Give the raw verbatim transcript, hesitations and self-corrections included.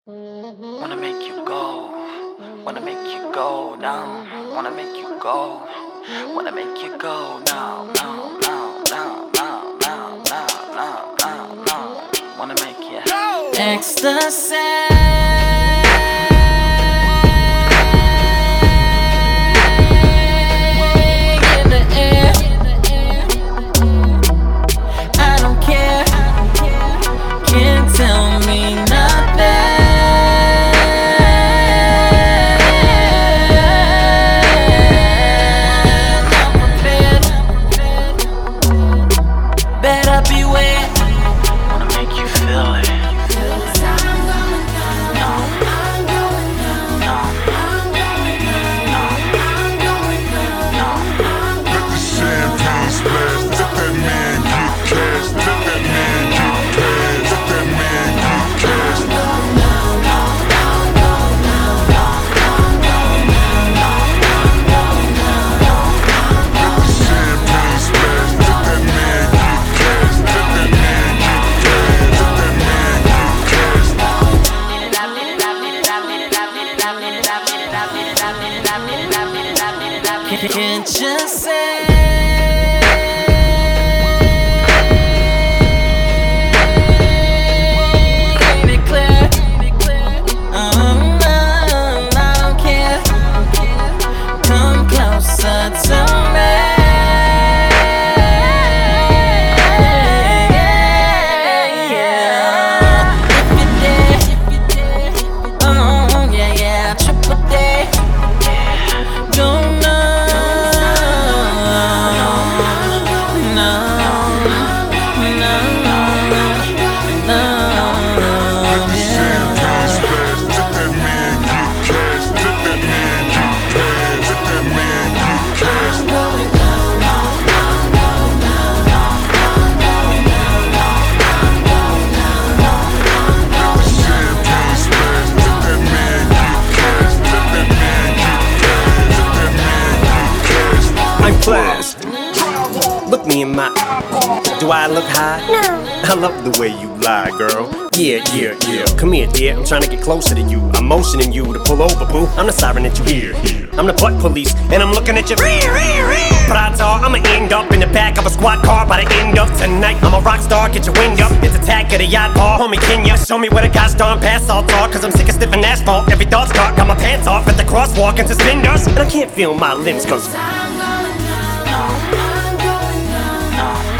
Wanna make you go, wanna make you go now, wanna make you go, wanna make you go now, now, now, now, now, now, now, now, now, now, wanna make you go. Ecstasy. Tell me nothing. I'm prepared. Better beware. Wanna make you feel it. Can't you say it clear? Oh, no, I don't care. Come closer to me. If you dare, oh yeah, yeah, triple dare. Don't know. Class. Look me in my. Do I look high? No. I love the way you lie, girl. Yeah, yeah, yeah. Come here, dear. I'm trying to get closer to you. I'm motioning you to pull over, boo. I'm the siren that you hear. I'm the butt police, and I'm looking at you. Prata, I'ma end up in the back of a squad car by the end of tonight. I'm a rock star, get your wind up. It's attack of the yacht bar, homie. Can ya show me where the guys darn pass all talk? Cause I'm sick of sniffing asphalt. Every thought's caught, got my pants off at the crosswalk and suspenders, and I can't feel my limbs cause. I'm going down, I'm going down.